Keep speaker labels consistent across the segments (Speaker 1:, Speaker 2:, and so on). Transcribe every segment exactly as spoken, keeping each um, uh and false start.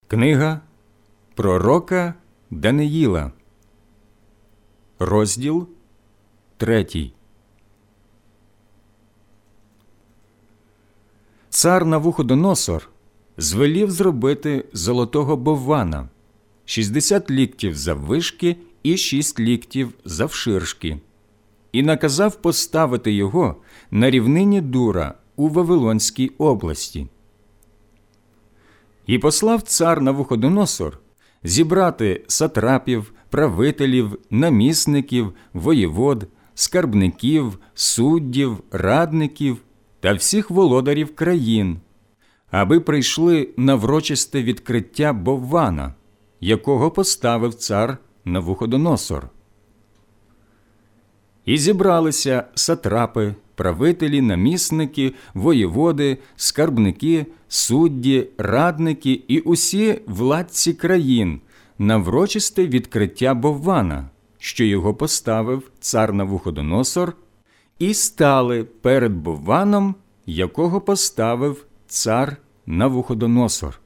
Speaker 1: Книга пророка Даниїла, розділ третій. Цар Навуходоносор звелів зробити золотого боввана, шістдесят ліктів заввишки і шість ліктів завширшки, і наказав поставити його на рівнині Дура у Вавилонській області. І послав цар Навуходоносор зібрати сатрапів, правителів, намісників, воєвод, скарбників, суддів, радників та всіх володарів країн, аби прийшли на врочисте відкриття боввана, якого поставив цар Навуходоносор. І зібралися сатрапи, правителі, намісники, воєводи, скарбники, судді, радники і усі владці країн на врочисте відкриття боввана, що його поставив цар Навуходоносор, і стали перед бовваном, якого поставив цар Навуходоносор.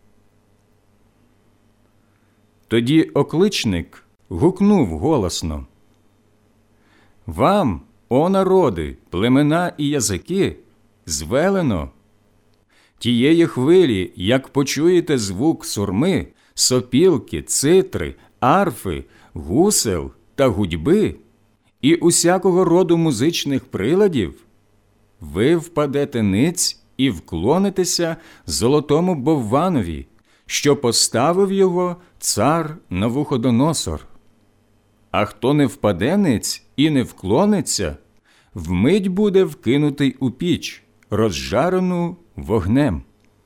Speaker 1: Тоді окличник гукнув голосно: «Вам, о народи, племена і язики, звелено тієї хвилі, як почуєте звук сурми, сопілки, цитри, арфи, гусел та гудьби і усякого роду музичних приладів, ви впадете ниць і вклонитеся золотому бовванові, що поставив його цар Навуходоносор. А хто не впаде ниць і не вклониться, вмить буде вкинутий у піч, розжарену вогнем».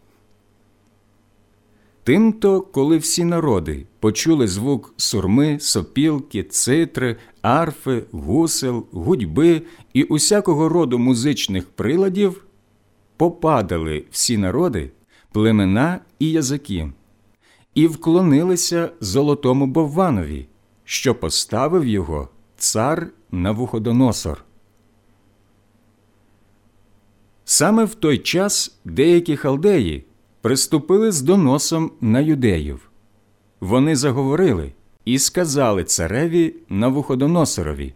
Speaker 1: Тимто, коли всі народи почули звук сурми, сопілки, цитри, арфи, гусел, гудьби і усякого роду музичних приладів, попадали всі народи, племена і язики, і вклонилися золотому бовванові, що поставив його цар Навуходоносор. Саме в той час деякі халдеї приступили з доносом на юдеїв. Вони заговорили і сказали цареві Навуходоносорові: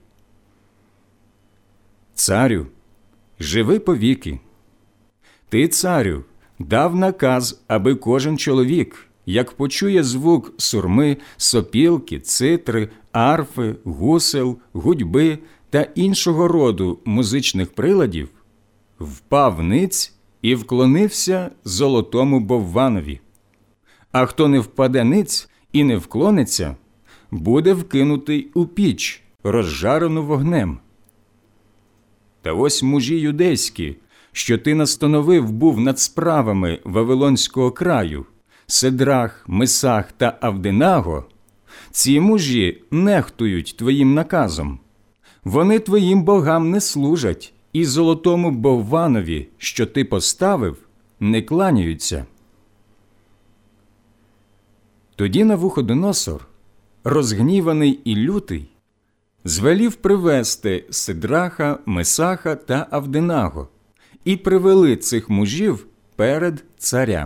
Speaker 1: «Царю, живи повіки. Ти, царю, дав наказ, аби кожен чоловік, як почує звук сурми, сопілки, цитри, арфи, гусел, гудьби та іншого роду музичних приладів, впав ниць і вклонився золотому бовванові. А хто не впаде ниць і не вклониться, буде вкинутий у піч, розжарену вогнем. Та ось мужі юдейські, що ти настановив був над справами Вавилонського краю, Седрах, Месах та Авденаго, ці мужі нехтують твоїм наказом. Вони твоїм богам не служать, і золотому бовванові, що ти поставив, не кланяються». Тоді Навуходоносор, розгніваний і лютий, звелів привести Седраха, Месаха та Авденаго і привели цих мужів перед царя.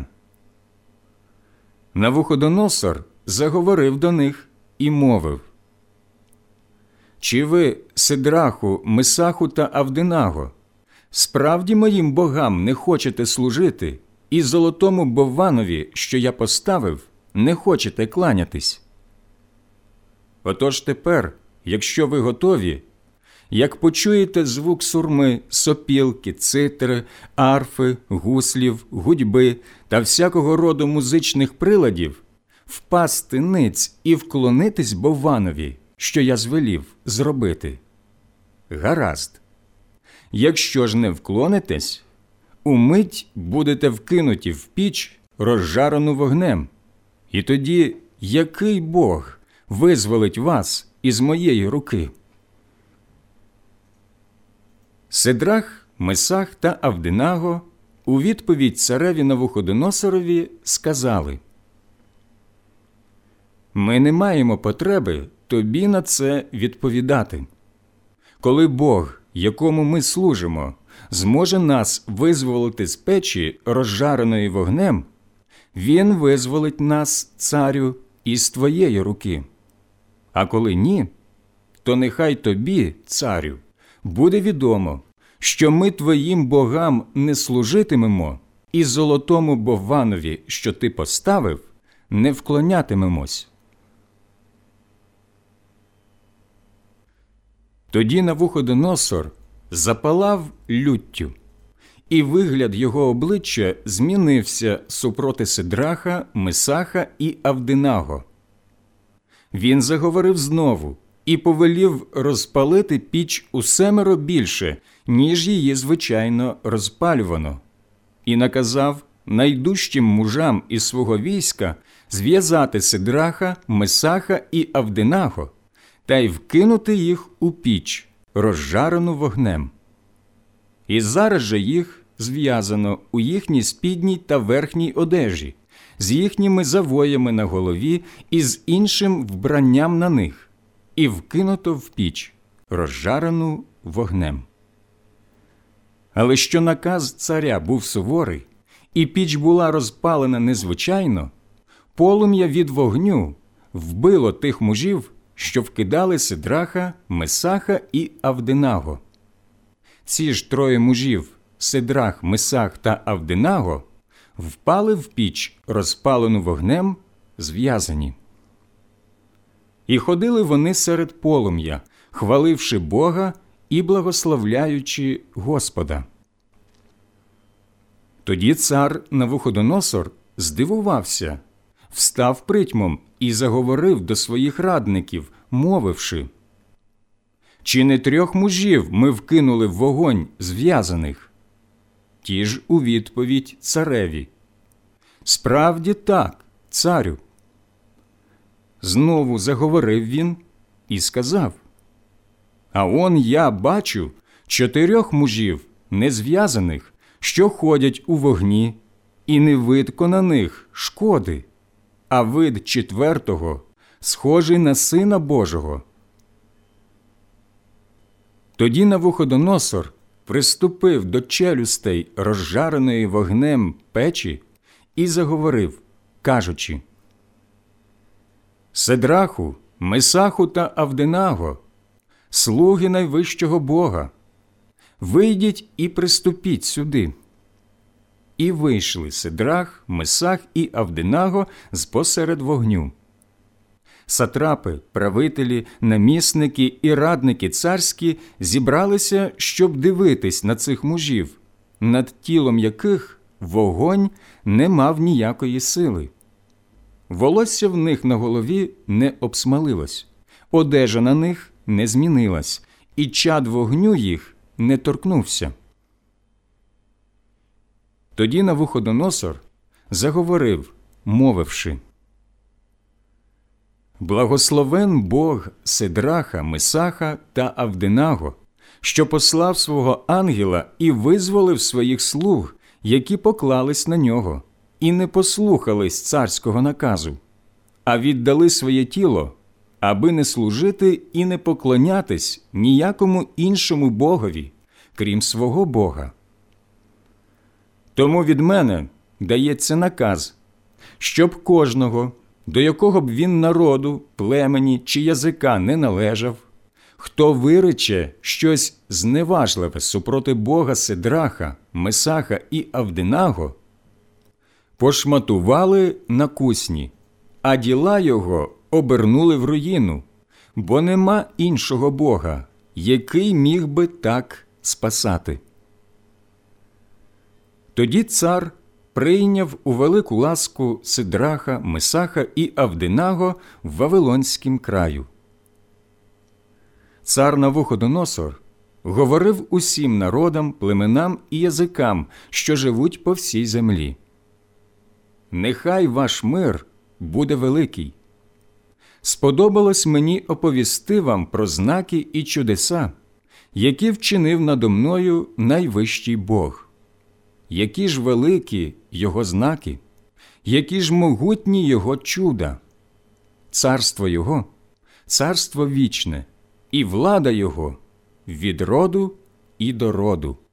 Speaker 1: Навуходоносор заговорив до них і мовив: «Чи ви, Седраху, Месаху та Авденаго, справді моїм богам не хочете служити, і золотому бовванові, що я поставив, не хочете кланятись? Отож тепер, якщо ви готові, як почуєте звук сурми, сопілки, цитри, арфи, гуслів, гудьби та всякого роду музичних приладів, впасти ниць і вклонитись бовванові, що я звелів зробити, гаразд. Якщо ж не вклонитесь, умить будете вкинуті в піч, розжарену вогнем, і тоді який Бог визволить вас із моєї руки?» Седрах, Месах та Авденаго у відповідь цареві Навуходоносорові сказали: «Ми не маємо потреби тобі на це відповідати. Коли Бог, якому ми служимо, зможе нас визволити з печі, розжареної вогнем, Він визволить нас, царю, із твоєї руки. А коли ні, то нехай тобі, царю, буде відомо, що ми твоїм богам не служитимемо і золотому бовванові, що ти поставив, не вклонятимемось. Тоді Навуходоносор запалав люттю, і вигляд його обличчя змінився супроти Сидраха, Месаха і Авденаго. Він заговорив знову і повелів розпалити піч усемеро більше, ніж її звичайно розпалювано, і наказав найдужчим мужам із свого війська зв'язати Сидраха, Месаха і Авденаго та й вкинути їх у піч, розжарену вогнем. І зараз же їх зв'язано у їхній спідній та верхній одежі, з їхніми завоями на голові і з іншим вбранням на них, і вкинуто в піч, розжарену вогнем. Але що наказ царя був суворий, і піч була розпалена незвичайно, полум'я від вогню вбило тих мужів, що вкидали Сидраха, Месаха і Авденаго. Ці ж троє мужів, Сидрах, Месах та Авденаго, впали в піч, розпалену вогнем, зв'язані. І ходили вони серед полум'я, хваливши Бога і благословляючи Господа. Тоді цар Навуходоносор здивувався, встав притьмом і заговорив до своїх радників, мовивши: «Чи не трьох мужів ми вкинули в вогонь зв'язаних?» Ті ж у відповідь цареві: «Справді так, царю». Знову заговорив він і сказав: «А он я бачу чотирьох мужів незв'язаних, що ходять у вогні, і не видко на них шкоди, а вид четвертого схожий на Сина Божого». Тоді Навуходоносор приступив до челюстей розжареної вогнем печі і заговорив, кажучи: «Сидраху, Месаху та Авденаго, слуги найвищого Бога, вийдіть і приступіть сюди». І вийшли Сидрах, Месах і Авденаго з-посеред вогню. Сатрапи, правителі, намісники і радники царські зібралися, щоб дивитись на цих мужів, над тілом яких вогонь не мав ніякої сили. Волосся в них на голові не обсмалилось, одежа на них не змінилась, і чад вогню їх не торкнувся. Тоді Навуходоносор заговорив, мовивши: «Благословен Бог Сидраха, Месаха та Авденаго, що послав свого ангела і визволив своїх слуг, які поклались на нього, і не послухались царського наказу, а віддали своє тіло, аби не служити і не поклонятись ніякому іншому богові, крім свого Бога. Тому від мене дається наказ, щоб кожного, до якого б він народу, племені чи язика не належав, хто вирече щось зневажливе супроти Бога Сидраха, Месаха і Авденаго, пошматували на кусні, а діла його обернули в руїну, бо нема іншого Бога, який міг би так спасати». Тоді цар прийняв у велику ласку Сидраха, Месаха і Авденаго в Вавилонськім краю. Цар Навуходоносор говорив усім народам, племенам і язикам, що живуть по всій землі: «Нехай ваш мир буде великий. Сподобалось мені оповісти вам про знаки і чудеса, які вчинив надо мною найвищий Бог. Які ж великі Його знаки, які ж могутні Його чуда. Царство Його – царство вічне, і влада Його від роду і до роду.